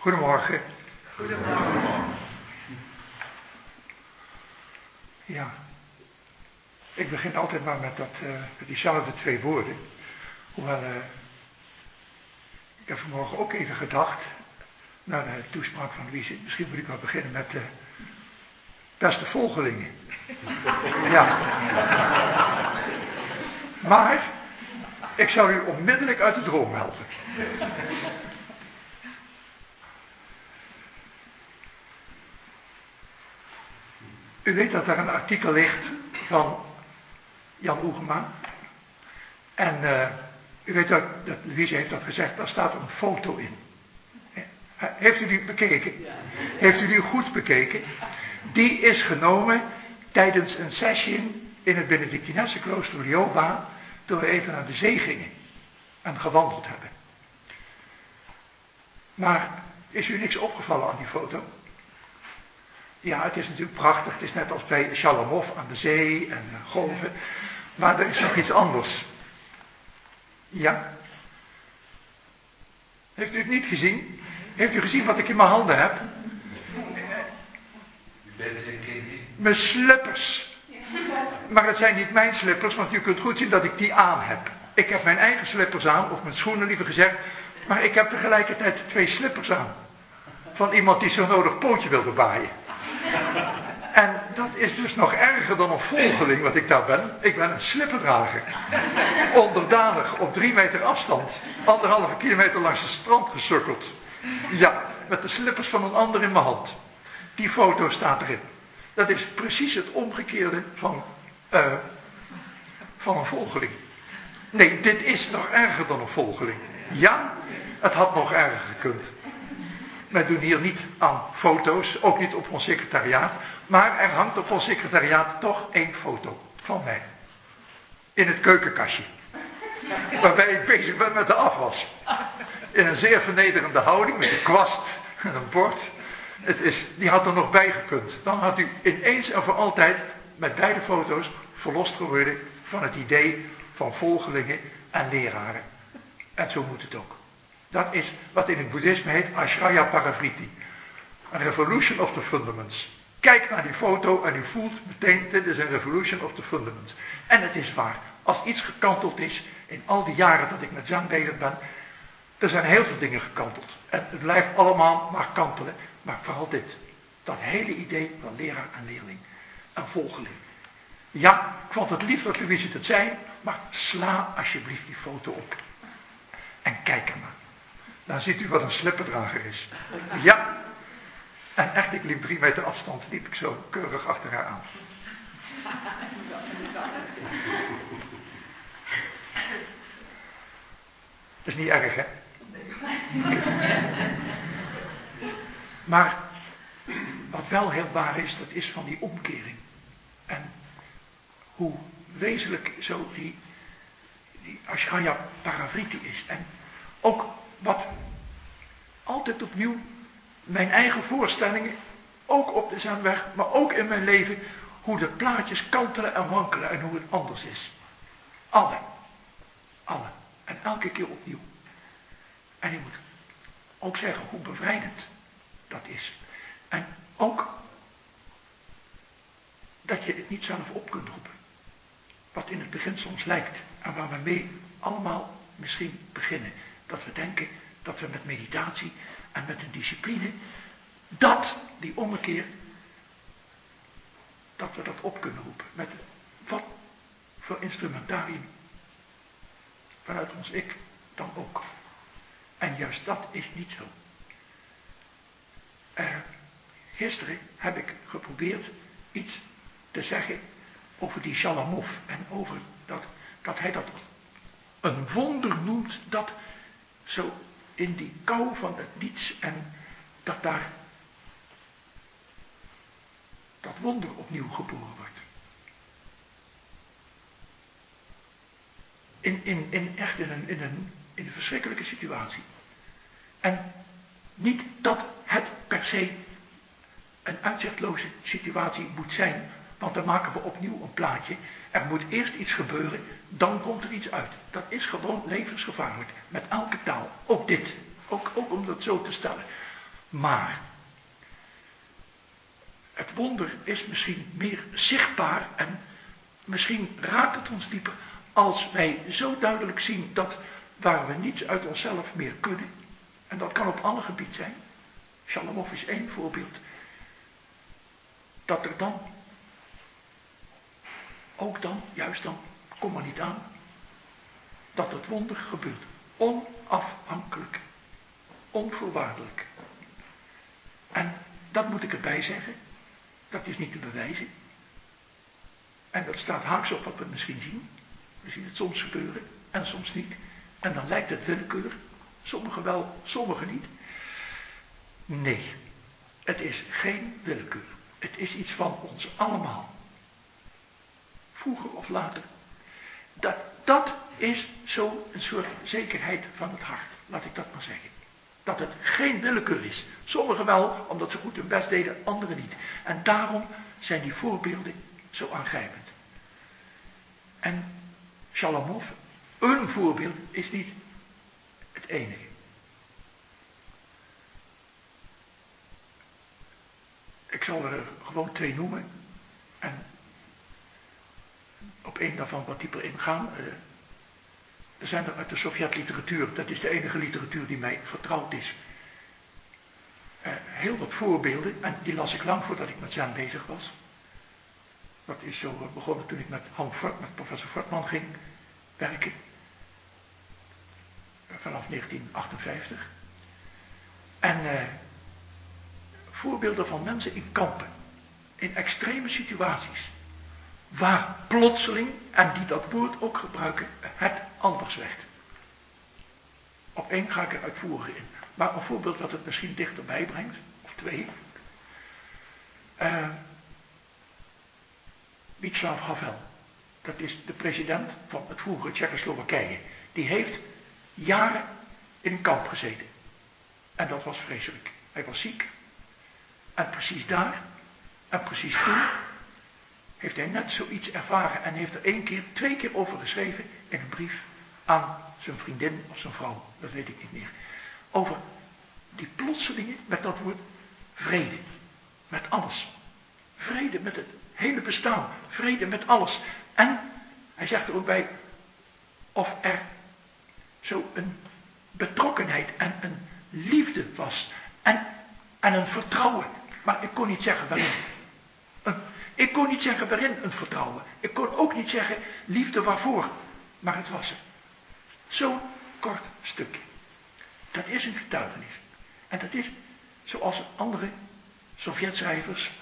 Goedemorgen. Goedemorgen. Ja, ik begin altijd maar met diezelfde 2 woorden. Hoewel, ik heb vanmorgen ook even gedacht, na de toespraak van Louise, misschien moet ik wel beginnen met beste volgelingen. Ja. Maar, ik zal u onmiddellijk uit de droom helpen. U weet dat er een artikel ligt van Jan Oegema. En u weet dat Louise heeft dat gezegd, daar staat een foto in. Heeft u die bekeken? Ja. Heeft u die goed bekeken? Die is genomen tijdens een session in het Benedictinense klooster Lioba, toen we even naar de zee gingen en gewandeld hebben. Maar is u niks opgevallen aan die foto? Ja, het is natuurlijk prachtig. Het is net als bij Shalamov aan de zee en golven. Maar er is nog iets anders. Ja? Heeft u het niet gezien? Heeft u gezien wat ik in mijn handen heb? U bent een kind niet. Mijn slippers. Maar het zijn niet mijn slippers, want u kunt goed zien dat ik die aan heb. Ik heb mijn eigen slippers aan, of mijn schoenen liever gezegd. Maar ik heb tegelijkertijd 2 slippers aan. Van iemand die zo nodig pootje wilde baaien. En dat is dus nog erger dan een volgeling wat ik daar ben. Ik ben een slipperdrager. Onderdanig op 3 meter afstand. 1,5 kilometer langs het strand gesukkeld. Ja, met de slippers van een ander in mijn hand. Die foto staat erin. Dat is precies het omgekeerde van een volgeling. Nee, dit is nog erger dan een volgeling. Ja, het had nog erger gekund. Wij doen hier niet aan foto's, ook niet op ons secretariaat. Maar er hangt op ons secretariaat toch 1 foto van mij. In het keukenkastje. Waarbij ik bezig ben met de afwas. In een zeer vernederende houding, met een kwast en een bord. Die had er nog bij gekund. Dan had u ineens en voor altijd met beide foto's verlost geworden van het idee van volgelingen en leraren. En zo moet het ook. Dat is wat in het boeddhisme heet Ashraya Paravriti. Een revolution of the fundaments. Kijk naar die foto en u voelt meteen, dit is een revolution of the fundaments. En het is waar, als iets gekanteld is, in al die jaren dat ik met zang bezig ben, er zijn heel veel dingen gekanteld. En het blijft allemaal maar kantelen. Maar vooral dit, dat hele idee van leraar en leerling en volgeling. Ja, ik vond het lief dat Louise het zei, maar sla alsjeblieft die foto op. En kijk er maar. Dan ziet u wat een slipperdrager is. Ja. En echt, ik liep 3 meter afstand, liep ik zo keurig achter haar aan. Dat is niet erg, hè? Maar wat wel heel waar is, dat is van die omkering. En hoe wezenlijk zo die Ashraya Paravriti is. En ook wat altijd opnieuw mijn eigen voorstellingen, ook op de Zenweg, maar ook in mijn leven, hoe de plaatjes kantelen en wankelen en hoe het anders is. Alle. En elke keer opnieuw. En je moet ook zeggen hoe bevrijdend dat is. En ook dat je het niet zelf op kunt roepen. Wat in het begin soms lijkt en waar we mee allemaal misschien beginnen. Dat we denken dat we met meditatie en met een discipline, die ommekeer, dat we dat op kunnen roepen. Met wat voor instrumentarium vanuit ons ik dan ook. En juist dat is niet zo. Gisteren heb ik geprobeerd iets te zeggen over die Shalamov en over dat hij dat een wonder noemt dat zo in die kou van het niets en dat daar dat wonder opnieuw geboren wordt. In een verschrikkelijke situatie. En niet dat het per se een uitzichtloze situatie moet zijn, want dan maken we opnieuw een plaatje. Er moet eerst iets gebeuren, dan komt er iets uit. Dat is gewoon levensgevaarlijk, met elke taal. Ook dit, ook om dat zo te stellen. Maar het wonder is misschien meer zichtbaar en misschien raakt het ons dieper als wij zo duidelijk zien dat waar we niets uit onszelf meer kunnen, en dat kan op alle gebieden zijn, Shalamov is één voorbeeld, dat er dan, ook dan, juist dan, kom maar niet aan, dat het wonder gebeurt. Onafhankelijk. Onvoorwaardelijk. En dat moet ik erbij zeggen. Dat is niet te bewijzen. En dat staat haaks op wat we misschien zien. We zien het soms gebeuren en soms niet. En dan lijkt het willekeur. Sommigen wel, sommigen niet. Nee, het is geen willekeur. Het is iets van ons allemaal. Vroeger of later. Dat is zo een soort zekerheid van het hart. Laat ik dat maar zeggen. Dat het geen willekeur is. Sommigen wel, omdat ze goed hun best deden, anderen niet. En daarom zijn die voorbeelden zo aangrijpend. En Shalamov, een voorbeeld, is niet het enige. Ik zal er gewoon 2 noemen. En op één daarvan wat dieper ingaan. Er zijn er uit de Sovjet-literatuur, dat is de enige literatuur die mij vertrouwd is. Heel wat voorbeelden, en die las ik lang voordat ik met Zen bezig was. Dat is zo begonnen toen ik met professor Fortman ging werken. Vanaf 1958. En voorbeelden van mensen in kampen. In extreme situaties. Waar plotseling, en die dat woord ook gebruiken, het anders werd. Op één ga ik er uitvoerig in. Maar een voorbeeld wat het misschien dichterbij brengt, of 2. Václav Havel. Dat is de president van het vroegere Tsjechoslowakije. Die heeft jaren in een kamp gezeten. En dat was vreselijk. Hij was ziek. En precies daar, en precies toen, heeft hij net zoiets ervaren en heeft er 2 keer over geschreven in een brief aan zijn vriendin of zijn vrouw, dat weet ik niet meer. Over die plotselingen met dat woord vrede. Met alles. Vrede met het hele bestaan. Vrede met alles. En hij zegt er ook bij, of er zo een betrokkenheid en een liefde was. En een vertrouwen. Maar ik kon niet zeggen waarin. Ik kon niet zeggen waarin een vertrouwen. Ik kon ook niet zeggen liefde waarvoor. Maar het was er. Zo'n kort stukje. Dat is een getuigenis. En dat is zoals andere Sovjetschrijvers.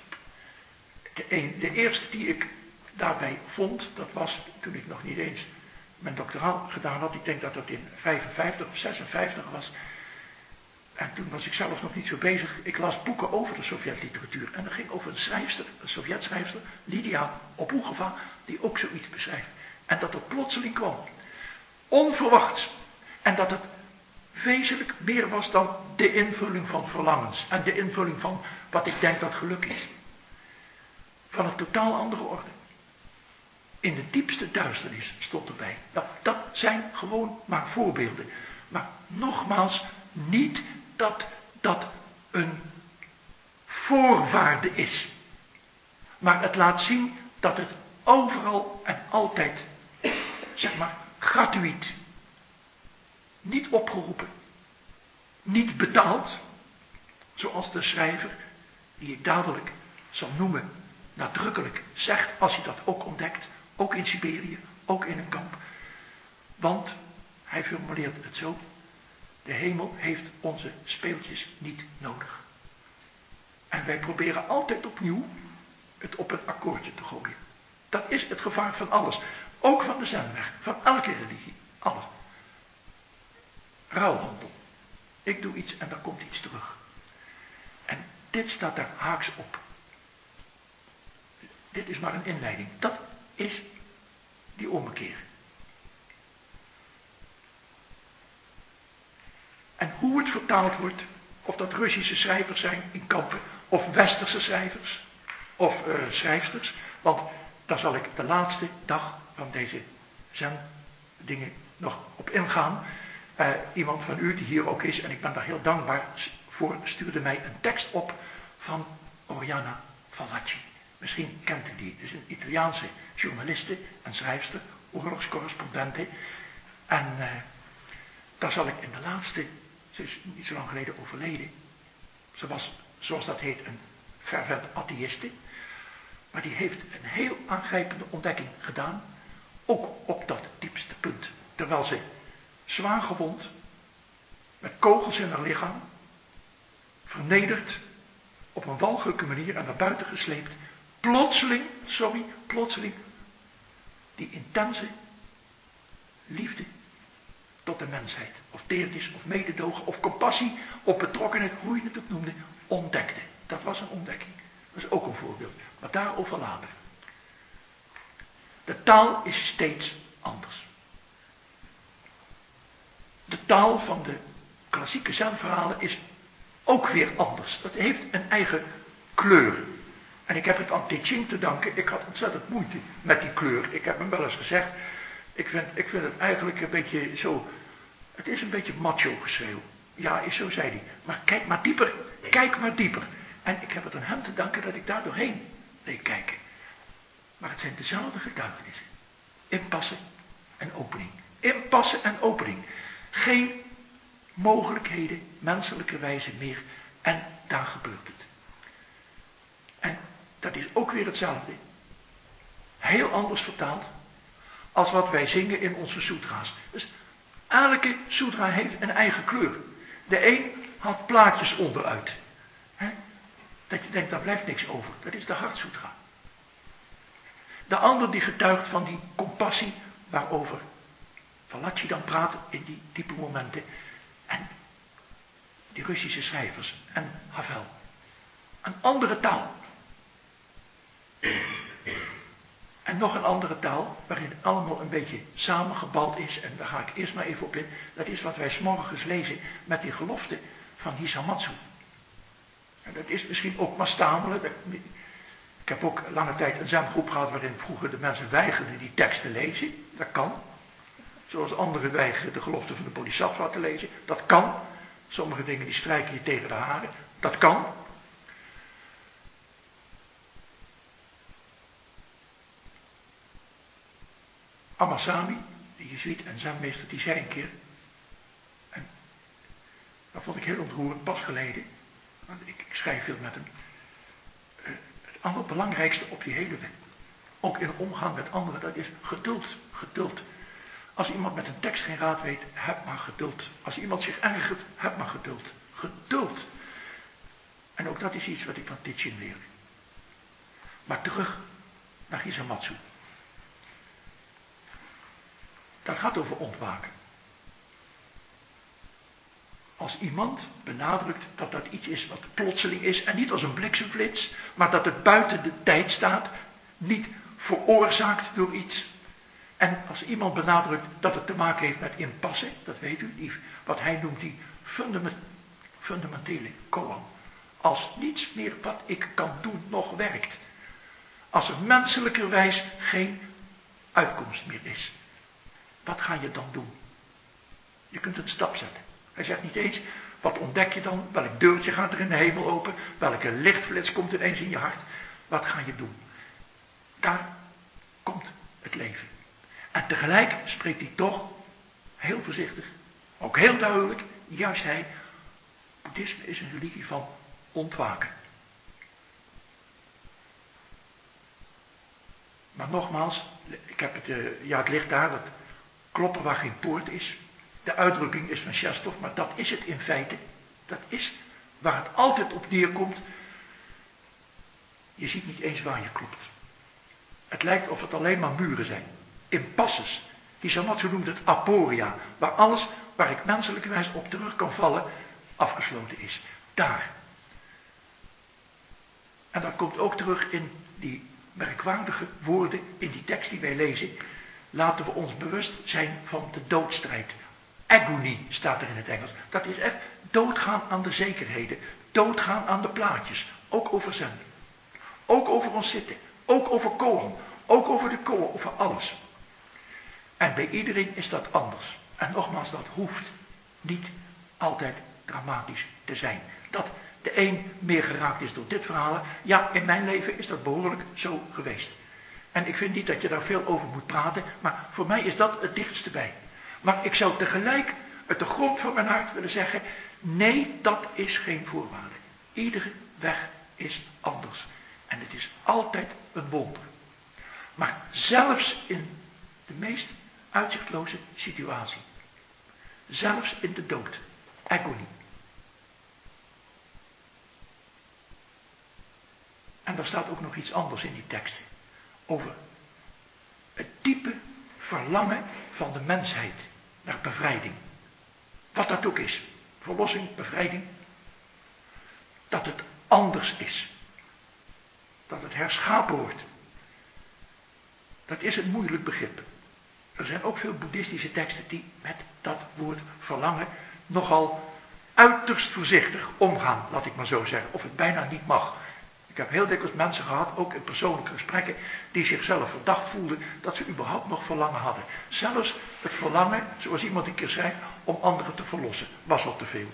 De eerste die ik daarbij vond, dat was toen ik nog niet eens mijn doctoraal gedaan had. Ik denk dat dat in 55 of 56 was. En toen was ik zelf nog niet zo bezig. Ik las boeken over de Sovjetliteratuur. En dat ging over een schrijfster, een Sovjetschrijfster, Lydia Obuchova, die ook zoiets beschrijft. En dat het plotseling kwam. Onverwachts. En dat het wezenlijk meer was dan de invulling van verlangens. En de invulling van wat ik denk dat geluk is. Van een totaal andere orde. In de diepste duisternis stond erbij. Nou, dat zijn gewoon maar voorbeelden. Maar nogmaals, niet dat dat een voorwaarde is. Maar het laat zien dat het overal en altijd, zeg maar, gratuit. Niet opgeroepen. Niet betaald. Zoals de schrijver, die ik dadelijk zal noemen, nadrukkelijk zegt, als hij dat ook ontdekt, ook in Siberië, ook in een kamp. Want, hij formuleert het zo, de hemel heeft onze speeltjes niet nodig. En wij proberen altijd opnieuw het op een akkoordje te gooien. Dat is het gevaar van alles. Ook van de zenweg, van elke religie, alles. Ruilhandel. Ik doe iets en dan komt iets terug. En dit staat daar haaks op. Dit is maar een inleiding. Dat is die ommekeer. En hoe het vertaald wordt, of dat Russische schrijvers zijn in kampen, of Westerse schrijvers, of schrijfsters, want daar zal ik de laatste dag van deze zendingen nog op ingaan. Iemand van u die hier ook is, en ik ben daar heel dankbaar stuurde mij een tekst op van Oriana Fallaci. Misschien kent u die. Het is een Italiaanse journaliste en schrijfster, oorlogscorrespondente. En daar zal ik in de laatste, ze is niet zo lang geleden overleden. Ze was, zoals dat heet, een fervent atheïste. Maar die heeft een heel aangrijpende ontdekking gedaan. Ook op dat diepste punt. Terwijl ze zwaar gewond, met kogels in haar lichaam, vernederd, op een walgelijke manier en naar buiten gesleept, plotseling, die intense liefde tot de mensheid, of deernis, of mededogen, of compassie, of betrokkenheid, hoe je het ook noemde, ontdekte. Dat was een ontdekking. Dat is ook een voorbeeld. Maar daarover later. De taal is steeds anders. De taal van de klassieke zenverhalen is ook weer anders. Dat heeft een eigen kleur. En ik heb het aan Te Ching te danken. Ik had ontzettend moeite met die kleur. Ik heb hem wel eens gezegd. Ik vind het eigenlijk een beetje zo. Het is een beetje macho geschreeuw. Ja, zo zei hij. Maar kijk maar dieper. Kijk maar dieper. En ik heb het aan hem te danken dat ik daar doorheen deed kijken. Maar het zijn dezelfde getuigenissen. Inpassen en opening. Inpassen en opening. Geen mogelijkheden menselijkerwijze meer. En daar gebeurt het. En dat is ook weer hetzelfde. Heel anders vertaald als wat wij zingen in onze sutra's. Dus elke sutra heeft een eigen kleur. De een haalt plaatjes onderuit. Dat je denkt, daar blijft niks over. Dat is de Hartsutra. De ander die getuigt van die compassie waarover Fallaci dan praat in die diepe momenten. En die Russische schrijvers en Havel. Een andere taal. En nog een andere taal, waarin het allemaal een beetje samengebald is. En daar ga ik eerst maar even op in. Dat is wat wij 's morgens lezen met die gelofte van Hisamatsu. En dat is misschien ook maar stamelen. Ik heb ook lange tijd een zengroep gehad waarin vroeger de mensen weigerden die tekst te lezen. Dat kan. Zoals anderen weigeren de gelofte van de Bodhisattva te lezen. Dat kan. Sommige dingen die strijken je tegen de haren. Dat kan. Amasami, de jezuïet en zenmeester, die zei een keer. En dat vond ik heel ontroerend, pas geleden. Want ik schrijf veel met hem. Het allerbelangrijkste op die hele weg. Ook in omgang met anderen, dat is geduld. Geduld. Als iemand met een tekst geen raad weet, heb maar geduld. Als iemand zich ergert, heb maar geduld. Geduld. En ook dat is iets wat ik van Te Ching leer. Maar terug naar Hisamatsu. Dat gaat over ontwaken. Als iemand benadrukt dat dat iets is wat plotseling is en niet als een bliksemflits, maar dat het buiten de tijd staat, niet veroorzaakt door iets. En als iemand benadrukt dat het te maken heeft met impasse, dat weet u, wat hij noemt die fundamentele koan. Als niets meer wat ik kan doen nog werkt. Als er menselijkerwijs geen uitkomst meer is. Wat ga je dan doen? Je kunt een stap zetten. Hij zegt niet eens, wat ontdek je dan? Welk deurtje gaat er in de hemel open? Welke lichtflits komt ineens in je hart? Wat ga je doen? Daar komt het leven. En tegelijk spreekt hij toch, heel voorzichtig, ook heel duidelijk, juist hij, boeddhisme is een religie van ontwaken. Maar nogmaals, ik heb het ligt daar, dat kloppen waar geen poort is. De uitdrukking is van Shestov, maar dat is het in feite. Dat is waar het altijd op neerkomt. Je ziet niet eens waar je klopt. Het lijkt of het alleen maar muren zijn. Impasses. Hisamatsu noemt het aporia. Waar alles waar ik menselijkerwijs op terug kan vallen, afgesloten is. Daar. En dat komt ook terug in die merkwaardige woorden in die tekst die wij lezen. Laten we ons bewust zijn van de doodstrijd. Agony staat er in het Engels. Dat is echt doodgaan aan de zekerheden. Doodgaan aan de plaatjes. Ook over zen. Ook over ons zitten. Ook over koan. Ook over de koan. Over alles. En bij iedereen is dat anders. En nogmaals, dat hoeft niet altijd dramatisch te zijn. Dat de een meer geraakt is door dit verhaal. Ja, in mijn leven is dat behoorlijk zo geweest. En ik vind niet dat je daar veel over moet praten, maar voor mij is dat het dichtste bij. Maar ik zou tegelijk uit de grond van mijn hart willen zeggen, nee, dat is geen voorwaarde. Iedere weg is anders. En het is altijd een wonder. Maar zelfs in de meest uitzichtloze situatie, zelfs in de dood, agonie. En daar staat ook nog iets anders in die tekst. Over het diepe verlangen van de mensheid naar bevrijding. Wat dat ook is. Verlossing, bevrijding. Dat het anders is. Dat het herschapen wordt. Dat is een moeilijk begrip. Er zijn ook veel boeddhistische teksten die met dat woord verlangen nogal uiterst voorzichtig omgaan, laat ik maar zo zeggen. Of het bijna niet mag. Ik heb heel dikwijls mensen gehad, ook in persoonlijke gesprekken, die zichzelf verdacht voelden dat ze überhaupt nog verlangen hadden. Zelfs het verlangen, zoals iemand een keer zei, om anderen te verlossen, was al te veel.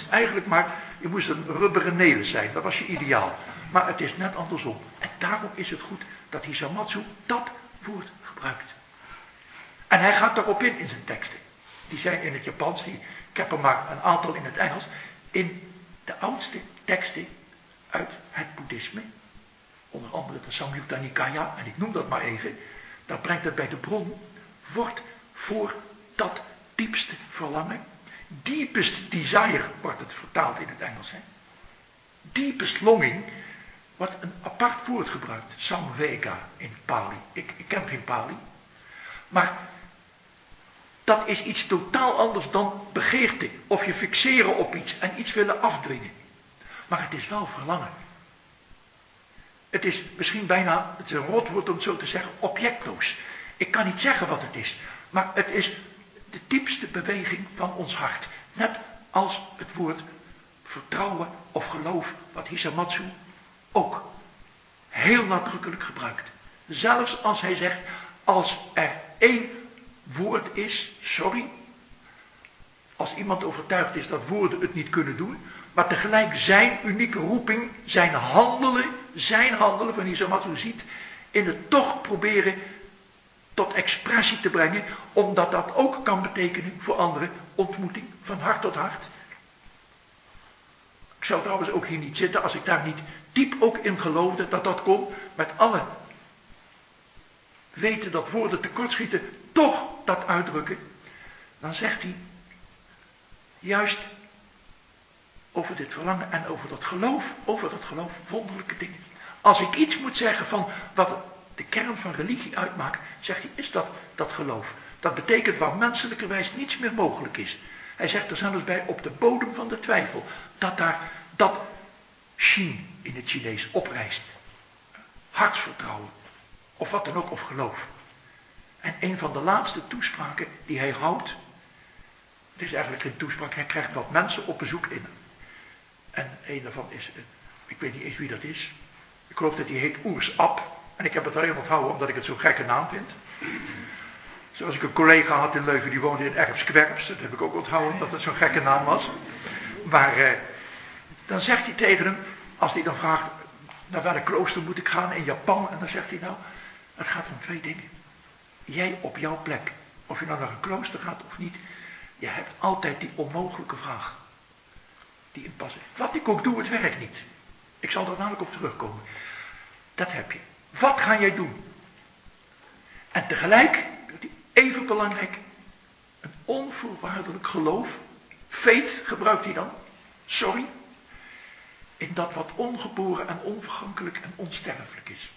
Je moest een rubberen nelis zijn, dat was je ideaal. Maar het is net andersom. En daarom is het goed dat Hisamatsu dat woord gebruikt. En hij gaat daarop in zijn teksten. Die zijn in het Japans, ik heb er maar een aantal in het Engels. In de oudste teksten uit het boeddhisme, onder andere de Samyutta Nikaya, en ik noem dat maar even, daar brengt het bij de bron, wordt voor dat diepste verlangen, deepest desire wordt het vertaald in het Engels, hè? Deepest longing, wordt een apart woord gebruikt, samvega in Pali. Ik ken geen Pali, maar dat is iets totaal anders dan begeerte, of je fixeren op iets en iets willen afdwingen. Maar het is wel verlangen. Het is misschien bijna, het is een rotwoord om het zo te zeggen, objectloos. Ik kan niet zeggen wat het is, maar het is de diepste beweging van ons hart. Net als het woord vertrouwen of geloof, wat Hisamatsu ook heel nadrukkelijk gebruikt. Zelfs als hij zegt, als er één woord is, sorry, als iemand overtuigd is dat woorden het niet kunnen doen, maar tegelijk zijn unieke roeping, zijn handelen van Hisamatsu ziet, in het toch proberen tot expressie te brengen, omdat dat ook kan betekenen voor anderen ontmoeting van hart tot hart. Ik zou trouwens ook hier niet zitten als ik daar niet diep ook in geloofde dat dat kon, met alle weten dat woorden tekortschieten, toch dat uitdrukken. Dan zegt hij, juist over dit verlangen en over dat geloof wonderlijke dingen. Als ik iets moet zeggen van wat de kern van religie uitmaakt, zegt hij, is dat geloof. Dat betekent waar menselijkerwijs niets meer mogelijk is. Hij zegt er zelfs bij, op de bodem van de twijfel, dat daar dat Shin in het Chinees oprijst. Hartsvertrouwen, of wat dan ook, of geloof. En een van de laatste toespraken die hij houdt, het is eigenlijk geen toespraak, hij krijgt wat mensen op bezoek in. En een daarvan is, ik weet niet eens wie dat is. Ik geloof dat die heet Oers Ab. En ik heb het alleen onthouden omdat ik het zo'n gekke naam vind. Zoals ik een collega had in Leuven, die woonde in Erfskwerps. Dat heb ik ook onthouden omdat het zo'n gekke naam was. Maar dan zegt hij tegen hem, als hij dan vraagt, naar welk klooster moet ik gaan in Japan? En dan zegt hij, nou, het gaat om twee dingen. Jij op jouw plek, of je nou naar een klooster gaat of niet, je hebt altijd die onmogelijke vraag. Die inpassen. Wat ik ook doe, het werkt niet. Ik zal er namelijk op terugkomen. Dat heb je. Wat ga jij doen? En tegelijk, even belangrijk, een onvoorwaardelijk geloof, faith gebruikt hij dan, sorry, in dat wat ongeboren en onvergankelijk en onsterfelijk is.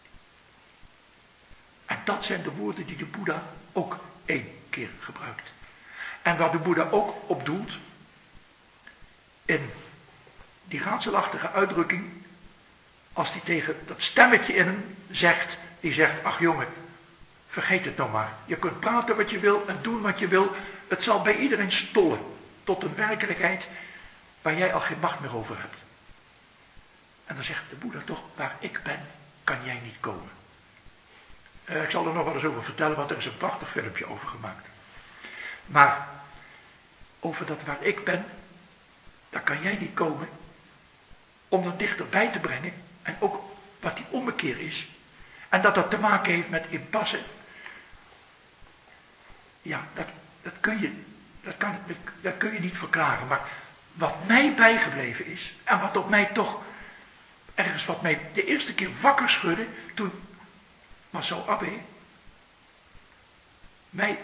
En dat zijn de woorden die de Boeddha ook 1 keer gebruikt. En waar de Boeddha ook op doelt, in die raadselachtige uitdrukking, als hij tegen dat stemmetje in hem zegt, die zegt, ach jongen, vergeet het nou maar. Je kunt praten wat je wil en doen wat je wil. Het zal bij iedereen stollen tot een werkelijkheid waar jij al geen macht meer over hebt. En dan zegt de Boeddha toch, waar ik ben, kan jij niet komen. Ik zal er nog wel eens over vertellen, want er is een prachtig filmpje over gemaakt. Maar over dat waar ik ben, daar kan jij niet komen om dat dichterbij te brengen. En ook wat die ommekeer is. En dat te maken heeft met impasse. Ja, dat kun je niet verklaren. Maar wat mij bijgebleven is, en wat op mij toch ergens wat mij de eerste keer wakker schudde, toen Marcel Abbé mij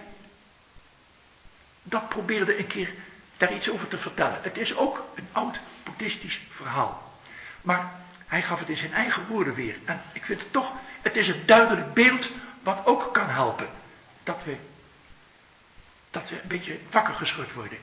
dat probeerde een keer daar iets over te vertellen. Het is ook een oud boeddhistisch verhaal. Maar hij gaf het in zijn eigen woorden weer. En ik vind het toch, het is een duidelijk beeld wat ook kan helpen. Dat we een beetje wakker geschud worden.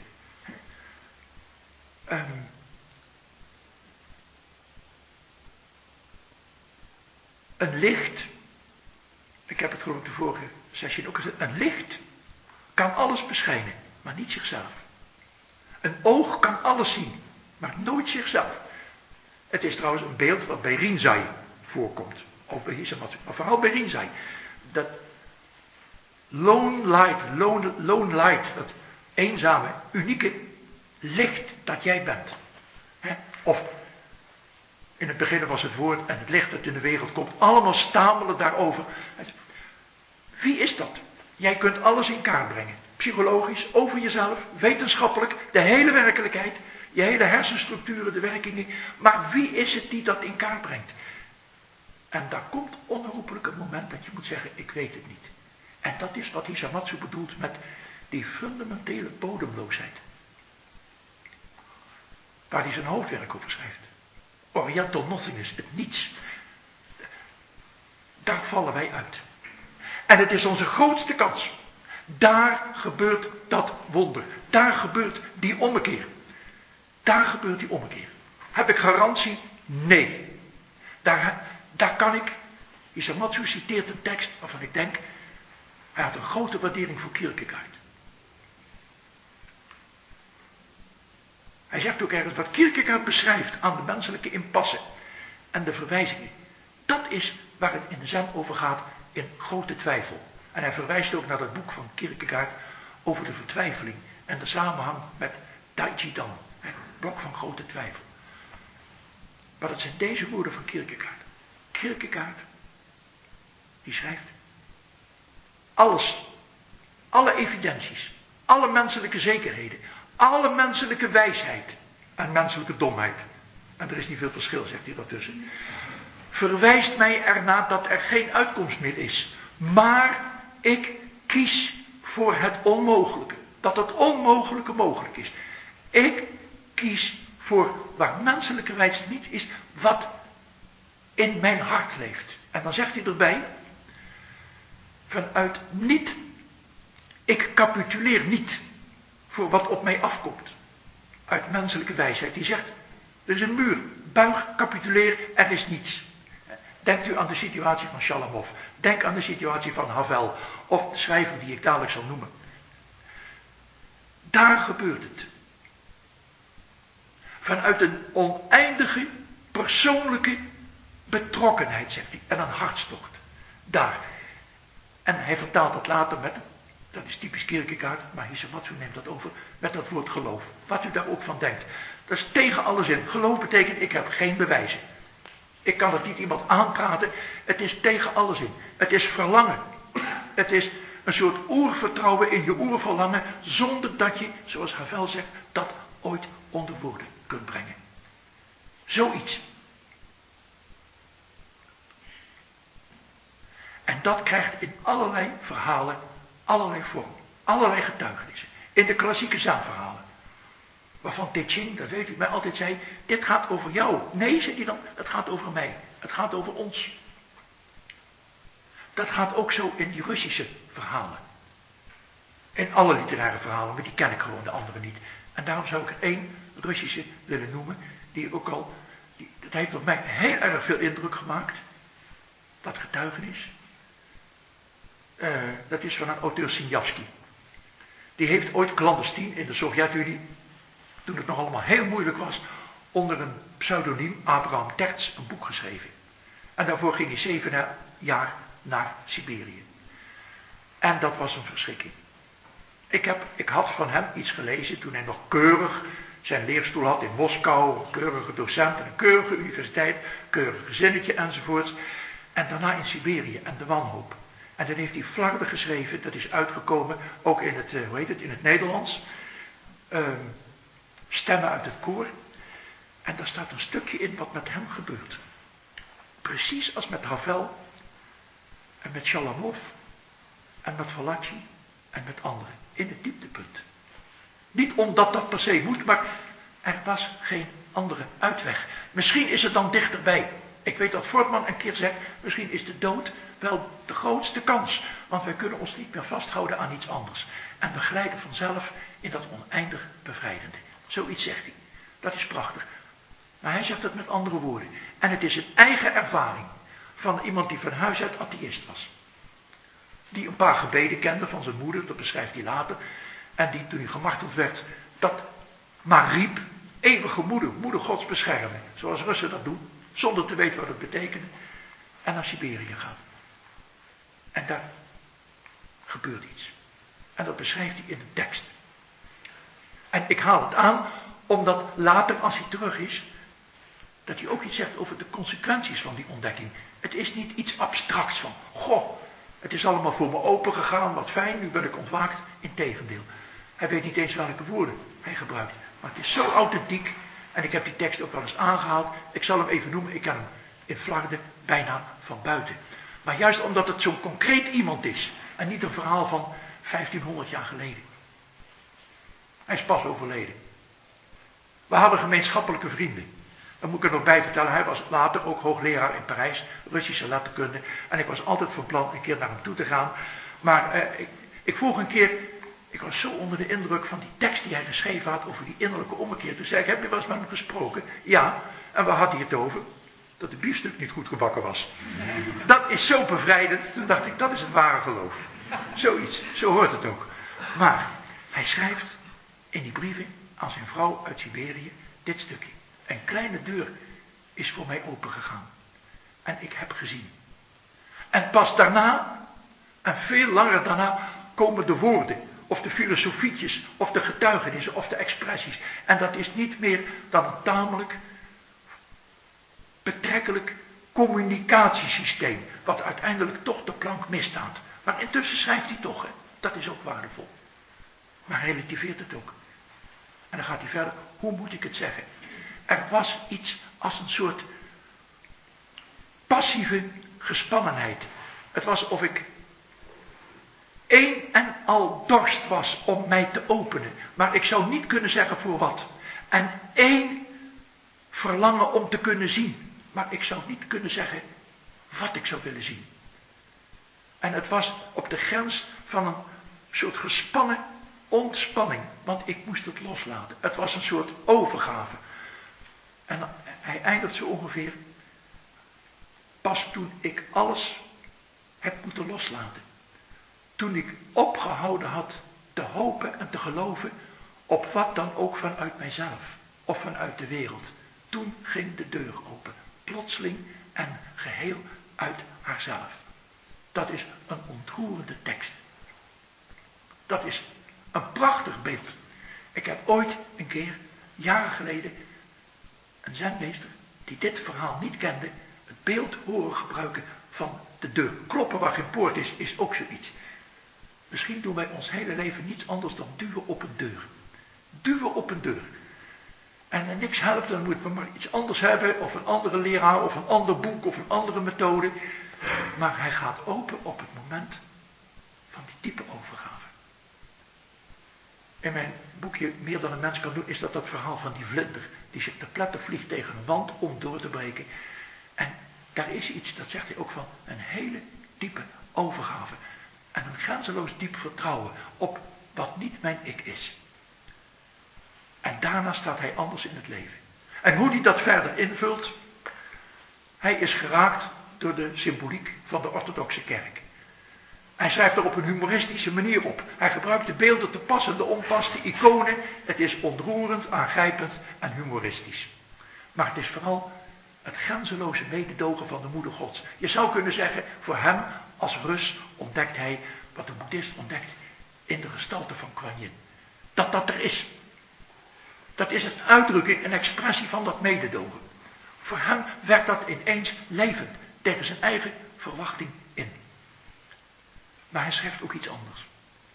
Een licht, ik heb het geloof ik de vorige sessie ook gezegd, een licht kan alles beschijnen, maar niet zichzelf. Een oog kan alles zien, maar nooit zichzelf. Het is trouwens een beeld wat bij Rinzai voorkomt. Of bij Hisamatsu, maar vooral bij Rinzai. Dat lone light, dat eenzame, unieke licht dat jij bent. Of in het begin was het woord en het licht dat in de wereld komt, allemaal stamelen daarover. Wie is dat? Jij kunt alles in kaart brengen. Psychologisch, over jezelf, wetenschappelijk, de hele werkelijkheid, je hele hersenstructuren, de werkingen. Maar wie is het die dat in kaart brengt? En daar komt onherroepelijk een moment dat je moet zeggen, ik weet het niet. En dat is wat Hisamatsu bedoelt met die fundamentele bodemloosheid. Waar hij zijn hoofdwerk over schrijft. Oriental nothingness, het niets. Daar vallen wij uit. En het is onze grootste kans. Daar gebeurt dat wonder. Daar gebeurt die ommekeer. Daar gebeurt die ommekeer. Heb ik garantie? Nee. Daar kan ik. Hisamatsu citeert een tekst waarvan ik denk, hij had een grote waardering voor Kierkegaard. Hij zegt ook ergens wat Kierkegaard beschrijft aan de menselijke impasse en de verwijzingen. Dat is waar het in de Zen over gaat in grote twijfel. En hij verwijst ook naar dat boek van Kierkegaard over de vertwijfeling en de samenhang met Daichi Dan, het blok van grote twijfel. Maar dat zijn deze woorden van Kierkegaard. Kierkegaard, die schrijft, alles, alle evidenties, alle menselijke zekerheden, alle menselijke wijsheid en menselijke domheid, en er is niet veel verschil, zegt hij daartussen, verwijst mij ernaar dat er geen uitkomst meer is. Maar ik kies voor het onmogelijke. Dat het onmogelijke mogelijk is. Ik kies voor waar menselijke wijsheid niet is, wat in mijn hart leeft. En dan zegt hij erbij, vanuit niet, ik capituleer niet voor wat op mij afkomt. Uit menselijke wijsheid. Die zegt, er is een muur, buig, capituleer, er is niets. Denkt u aan de situatie van Shalamov. Denk aan de situatie van Havel. Of de schrijver die ik dadelijk zal noemen. Daar gebeurt het. Vanuit een oneindige persoonlijke betrokkenheid, zegt hij. En een hartstocht. Daar. En hij vertaalt dat later met, dat is typisch Kierkegaard, maar Hisamatsu neemt dat over, met dat woord geloof. Wat u daar ook van denkt. Dat is tegen alles in. Geloof betekent, ik heb geen bewijzen. Ik kan het niet iemand aanpraten. Het is tegen alles in. Het is verlangen. Het is een soort oervertrouwen in je oerverlangen, zonder dat je, zoals Havel zegt, dat ooit onder woorden kunt brengen. Zoiets. En dat krijgt in allerlei verhalen, allerlei vormen, allerlei getuigenissen. In de klassieke Zen-verhalen. Waarvan Te Ching, dat weet u, mij altijd zei, dit gaat over jou. Nee, zei hij dan, het gaat over mij. Het gaat over ons. Dat gaat ook zo in die Russische verhalen. In alle literaire verhalen, maar die ken ik gewoon, de andere niet. En daarom zou ik er één Russische willen noemen, die ook al, dat heeft op mij heel erg veel indruk gemaakt. Dat getuigenis. Dat is van een auteur Sinyavsky. Die heeft ooit clandestien in de Sovjet-Unie, toen het nog allemaal heel moeilijk was, onder een pseudoniem, Abraham Terz, een boek geschreven. En daarvoor ging hij 7 jaar naar Siberië. En dat was een verschrikking. Ik had van hem iets gelezen toen hij nog keurig zijn leerstoel had in Moskou, een keurige docent en een keurige universiteit, keurig gezinnetje enzovoorts. En daarna in Siberië en de wanhoop. En dan heeft hij flarden geschreven, dat is uitgekomen, ook in het, in het Nederlands. Stemmen uit het koor. En daar staat een stukje in wat met hem gebeurt. Precies als met Havel en met Shalamov en met Valachi en met anderen. In het dieptepunt. Niet omdat dat per se moet, maar er was geen andere uitweg. Misschien is het dan dichterbij. Ik weet dat Voortman een keer zegt, misschien is de dood wel de grootste kans. Want wij kunnen ons niet meer vasthouden aan iets anders. En we glijden vanzelf in dat oneindig bevrijdende. Zoiets zegt hij. Dat is prachtig. Maar hij zegt het met andere woorden. En het is een eigen ervaring van iemand die van huis uit atheïst was. Die een paar gebeden kende van zijn moeder, dat beschrijft hij later. En die toen hij gemarteld werd, dat maar riep, eeuwige moeder, moeder Gods beschermen. Zoals Russen dat doen, zonder te weten wat het betekende. En naar Siberië gaat. En daar gebeurt iets. En dat beschrijft hij in een tekst. En ik haal het aan, omdat later als hij terug is, dat hij ook iets zegt over de consequenties van die ontdekking. Het is niet iets abstracts van, goh, het is allemaal voor me open gegaan, wat fijn, nu ben ik ontwaakt. Integendeel. Hij weet niet eens welke woorden hij gebruikt. Maar het is zo authentiek. En ik heb die tekst ook wel eens aangehaald. Ik zal hem even noemen. Ik ken hem in flarden bijna van buiten. Maar juist omdat het zo'n concreet iemand is. En niet een verhaal van 1500 jaar geleden. Hij is pas overleden. We hadden gemeenschappelijke vrienden. Dan moet ik er nog bij vertellen. Hij was later ook hoogleraar in Parijs. Russische letterkunde. En ik was altijd van plan een keer naar hem toe te gaan. Maar ik vroeg een keer. Ik was zo onder de indruk van die tekst die hij geschreven had over die innerlijke ommekeer. Toen zei ik, heb je wel eens met hem gesproken? Ja. En waar had hij het over? Dat de biefstuk niet goed gebakken was. Dat is zo bevrijdend. Toen dacht ik, dat is het ware geloof. Zoiets. Zo hoort het ook. Maar hij schrijft in die brieven aan zijn vrouw uit Siberië dit stukje. Een kleine deur is voor mij opengegaan. En ik heb gezien. En pas daarna, en veel langer daarna, komen de woorden. Of de filosofietjes, of de getuigenissen, of de expressies. En dat is niet meer dan een tamelijk betrekkelijk communicatiesysteem. Wat uiteindelijk toch de plank misstaat. Maar intussen schrijft hij toch. Hè. Dat is ook waardevol. Maar hij relativeert het ook. En dan gaat hij verder. Hoe moet ik het zeggen? Er was iets als een soort passieve gespannenheid. Het was of ik één en al dorst was om mij te openen. Maar ik zou niet kunnen zeggen voor wat. En één verlangen om te kunnen zien. Maar ik zou niet kunnen zeggen wat ik zou willen zien. En het was op de grens van een soort gespannen ontspanning. Want ik moest het loslaten. Het was een soort overgave. En hij eindigt zo ongeveer. Pas toen ik alles heb moeten loslaten. Toen ik opgehouden had te hopen en te geloven op wat dan ook vanuit mijzelf of vanuit de wereld. Toen ging de deur open. Plotseling en geheel uit haarzelf. Dat is een ontroerende tekst. Dat is een prachtig beeld. Ik heb ooit een keer, jaren geleden, een zenmeester die dit verhaal niet kende, het beeld horen gebruiken van de deur. Kloppen waar geen poort is ook zoiets. Misschien doen wij ons hele leven niets anders dan duwen op een deur. Duwen op een deur. En niks helpt, dan moeten we maar iets anders hebben, of een andere leraar, of een ander boek, of een andere methode. Maar hij gaat open op het moment van die diepe overgave. In mijn boekje Meer dan een mens kan doen, is dat verhaal van die vlinder, die zich te pletter vliegt tegen een wand om door te breken. En daar is iets, dat zegt hij ook van, een hele diepe overgave. En een grenzeloos diep vertrouwen op wat niet mijn ik is. En daarna staat hij anders in het leven. En hoe hij dat verder invult. Hij is geraakt door de symboliek van de orthodoxe kerk. Hij schrijft er op een humoristische manier op. Hij gebruikt de beelden te pas en de onpas, de iconen. Het is ontroerend, aangrijpend en humoristisch. Maar het is vooral het grenzeloze mededogen van de moeder Gods. Je zou kunnen zeggen, voor hem als Rus ontdekt hij wat de boeddhist ontdekt in de gestalte van Kuan Yin. Dat er is. Dat is een uitdrukking, een expressie van dat mededogen. Voor hem werd dat ineens levend, tegen zijn eigen verwachting in. Maar hij schrijft ook iets anders.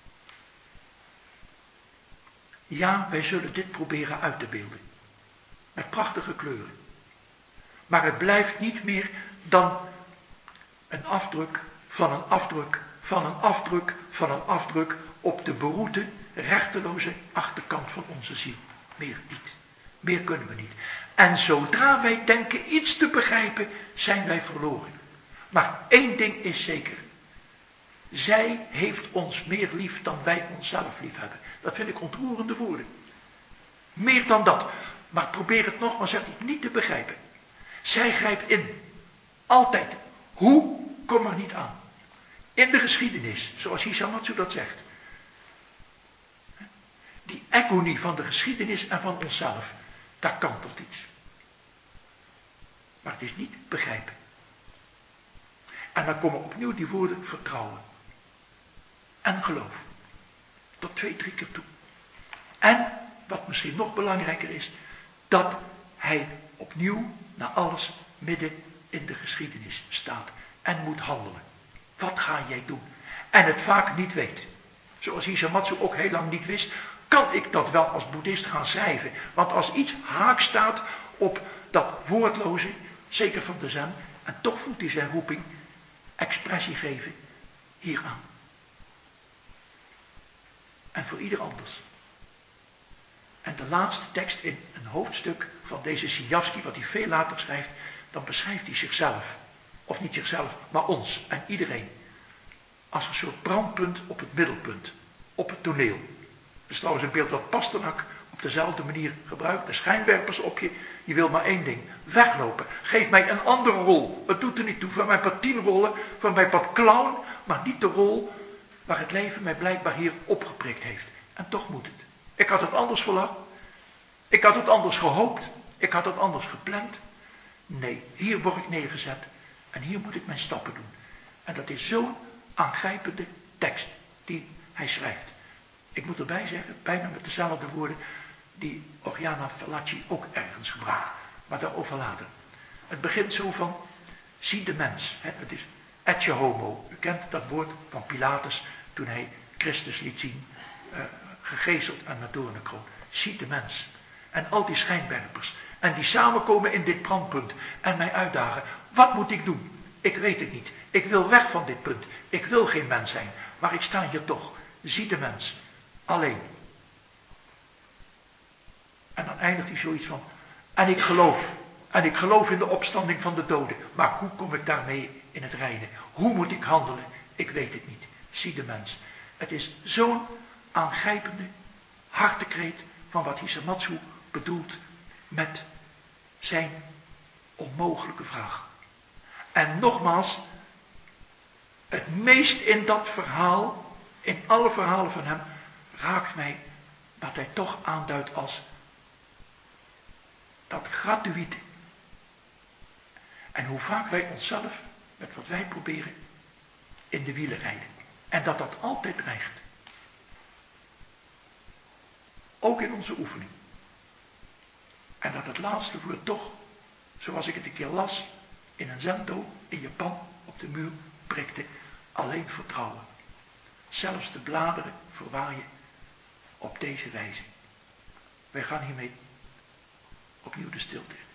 Ja, wij zullen dit proberen uit te beelden. Met prachtige kleuren. Maar het blijft niet meer dan een afdruk van een afdruk van een afdruk van een afdruk op de beroerte, rechteloze achterkant van onze ziel. Meer niet. Meer kunnen we niet. En zodra wij denken iets te begrijpen, zijn wij verloren. Maar één ding is zeker. Zij heeft ons meer lief dan wij onszelf lief hebben. Dat vind ik ontroerende woorden. Meer dan dat. Maar probeer het nog maar, zegt hij, niet te begrijpen. Zij grijpt in. Altijd. Hoe? Kom er niet aan. In de geschiedenis, zoals Hisamatsu dat zegt. Die econie van de geschiedenis en van onszelf. Daar kantelt iets. Maar het is niet begrijpen. En dan komen opnieuw die woorden vertrouwen. En geloof. Tot 2-3 keer toe. En, wat misschien nog belangrijker is, dat hij opnieuw na alles midden in de geschiedenis staat. En moet handelen. Wat ga jij doen? En het vaak niet weet. Zoals Hisamatsu ook heel lang niet wist, kan ik dat wel als boeddhist gaan schrijven. Want als iets haak staat op dat woordloze, zeker van de zen, en toch voelt hij zijn roeping, expressie geven hieraan. En voor ieder anders. En de laatste tekst in een hoofdstuk van deze Siniavski, wat hij veel later schrijft, dan beschrijft hij zichzelf. Of niet zichzelf, maar ons en iedereen. Als een soort brandpunt op het middelpunt. Op het toneel. Dat is trouwens een beeld wat Pasternak op dezelfde manier gebruikt. De schijnwerpers op je. Je wil maar één ding. Weglopen. Geef mij een andere rol. Het doet er niet toe. Van mijn pad 10 rollen. Van mijn pad clown. Maar niet de rol waar het leven mij blijkbaar hier opgeprikt heeft. En toch moet het. Ik had het anders verlangd. Ik had het anders gehoopt. Ik had het anders gepland. Nee, hier word ik neergezet. En hier moet ik mijn stappen doen. En dat is zo'n aangrijpende tekst die hij schrijft. Ik moet erbij zeggen, bijna met dezelfde woorden die Oriana Fallaci ook ergens gebruikt. Maar daarover later. Het begint zo van, zie de mens. Het is ecce homo. U kent dat woord van Pilatus toen hij Christus liet zien, gegezeld aan de doornenkroon. Zie de mens. En al die schijnwerpers. En die samenkomen in dit brandpunt. En mij uitdagen. Wat moet ik doen? Ik weet het niet. Ik wil weg van dit punt. Ik wil geen mens zijn. Maar ik sta hier toch. Zie de mens. Alleen. En dan eindigt hij zoiets van. En ik geloof. En ik geloof in de opstanding van de doden. Maar hoe kom ik daarmee in het reine? Hoe moet ik handelen? Ik weet het niet. Zie de mens. Het is zo'n aangrijpende hartekreet van wat Hisamatsu bedoelt met zijn onmogelijke vraag. En nogmaals, het meest in dat verhaal, in alle verhalen van hem, raakt mij wat hij toch aanduidt als dat gratuïte. En hoe vaak wij onszelf, met wat wij proberen, in de wielen rijden. En dat dat altijd dreigt. Ook in onze oefening. En dat het laatste woord toch, zoals ik het een keer las, in een zendo in Japan op de muur prikte, alleen vertrouwen. Zelfs de bladeren verwaaien op deze wijze. Wij gaan hiermee opnieuw de stilte in.